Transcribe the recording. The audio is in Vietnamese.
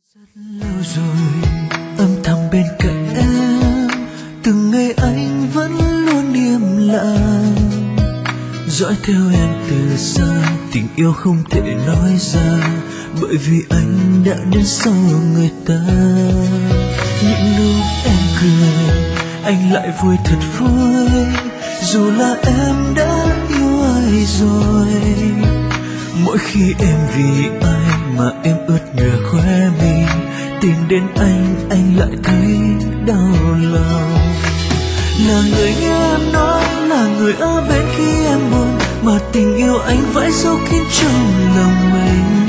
Lâu rồi âm thầm bên cạnh em, từng ngày anh vẫn luôn im lặng, dõi theo em từ xa. Tình yêu không thể nói ra, bởi vì anh đã đến sau người ta. Những lúc em cười, anh lại vui thật vui, dù là em đã yêu ai rồi. Mỗi khi em vì ai mà em ướt nhòa khóe mi, tìm đến anh lại thấy đau lòng. Là người nghe em nói, là người ở bên khi em buồn, mà tình yêu anh vẫn giấu kín trong lòng mình.